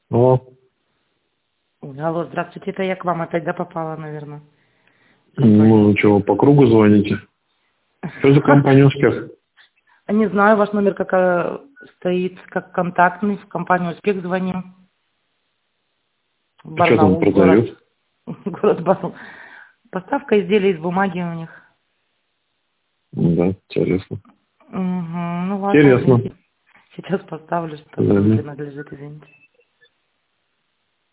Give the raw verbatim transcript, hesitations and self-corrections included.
Алло. Алло, здравствуйте, это я к вам опять, да, попала, наверное? Ну, что, по кругу звоните? Что за компания «Успех»? Не знаю, ваш номер как э, стоит, как контактный, в компанию «Успех» звоним. А что там Барнаул, город. продают? Город Барнаул. Поставка изделий из бумаги у них. Да, интересно. Угу. Ну ладно, Интересно. извините. Сейчас поставлю, что Да, кому да. принадлежит, извините.